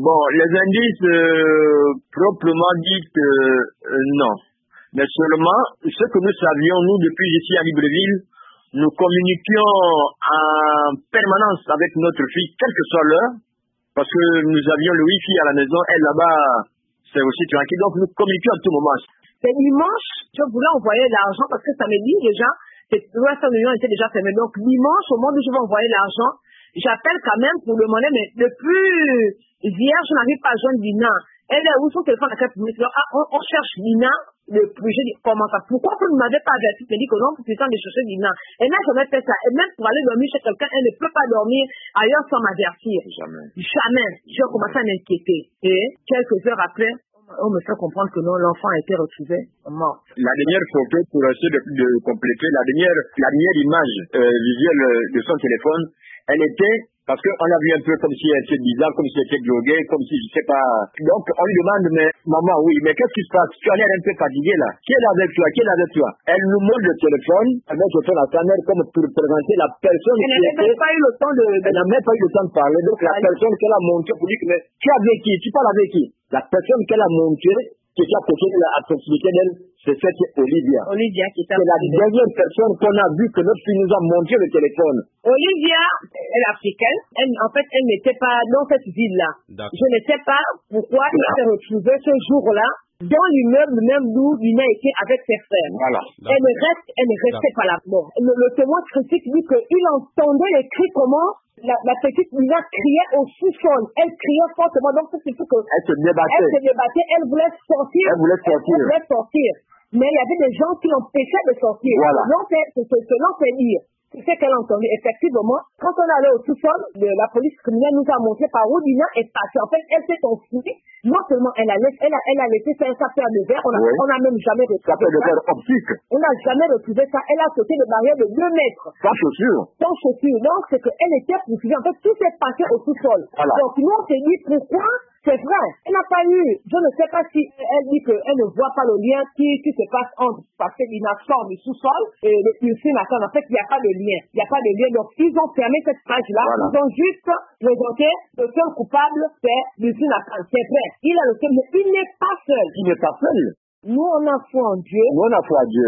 Bon, les indices proprement dit non. Mais seulement, ce que nous savions, nous, depuis ici à Libreville, nous communiquions en permanence avec notre fille, quelle que soit l'heure, parce que nous avions le Wi-Fi à la maison, elle là-bas, c'est aussi tranquille, donc nous communiquions à tout moment. C'est dimanche, je voulais envoyer l'argent parce que ça me dit déjà, le 300 millions était déjà fermé. Donc dimanche, au moment où je vais envoyer l'argent, j'appelle quand même pour demander, mais depuis hier, je n'arrive pas à joindre Lina. Elle est où son téléphone à 4 minutes? On cherche Lina, le projet, comment ça? Pourquoi vous ne m'avez pas averti? Elle dit que non, c'est temps de chercher Lina. Elle n'a jamais fait ça. Et même pour aller dormir chez quelqu'un, elle ne peut pas dormir ailleurs sans m'avertir. Jamais. Jamais. J'ai commencé à m'inquiéter. Et quelques heures après, on me fait comprendre que non, l'enfant a été retrouvé mort. La dernière photo, pour essayer de compléter, la dernière image visuelle de son téléphone, elle était, parce qu'on l'a vu un peu comme si elle était bizarre, comme si elle était droguée, comme si je sais pas. Donc on lui demande, mais maman, oui, mais qu'est-ce qui se passe? Tu as l'air un peu fatigué là. Qui est là avec toi? Qui est là avec toi? Elle nous montre le téléphone, avec le téléphone à sa mère comme pour présenter la personne qui était. Elle n'a pas eu le temps de. Elle n'a même pas eu le temps de parler. Donc la personne qu'elle a montrée pour dire, mais tu es avec qui? Tu parles avec qui? La personne qu'elle a montrée, qui est à côté de la proximité d'elle, c'est cette Olivia. Olivia qui est c'est la dernière personne qu'on a vue que notre fille nous a montré le téléphone. Olivia, elle est africaine. En fait, elle n'était pas dans cette ville-là. Je ne sais pas pourquoi elle s'est retrouvée ce jour-là dans l'immeuble même d'où Lina était avec ses frères. Voilà. Elle ne restait pas là. Bon. Le témoin critique dit qu'il entendait les cris comment la petite Lina criait au sous-sol. Elle criait fortement. Donc, c'est tout que. Elle se débattait. Elle voulait sortir. Elle voulait sortir. Mais il y avait des gens qui l'empêchaient de sortir. Voilà. Selon ses dires. C'est ce qu'elle entendait. Effectivement, quand on allait au sous-sol, la police criminelle nous a montré par où Lina est passée. En fait, elle s'est enfuie. Non seulement elle a laissé sa paire de verre, on n'a même jamais retrouvé sa paire de verre optique. On n'a jamais retrouvé ça. Elle a sauté de barrière de 2 mètres. Sans chaussures. Sans chaussures. Donc, c'est qu'elle était poursuivie. En fait, tout s'est passé au sous-sol. Voilà. Donc, nous, on s'est dit, pourquoi? C'est vrai. Elle n'a pas eu. Je ne sais pas si elle dit qu'elle ne voit pas le lien qui se passe entre, parce que Lina sort du sous-sol et le Pulsine attend. En fait, il n'y a pas de lien. Il n'y a pas de lien. Donc, ils ont fermé cette page-là. Voilà. Ils ont juste présenté le seul coupable, c'est Pulsine attend. C'est vrai. Il a le seul, mais il n'est pas seul. Il n'est pas seul. Nous, on a foi en Dieu. Nous, on a foi en Dieu.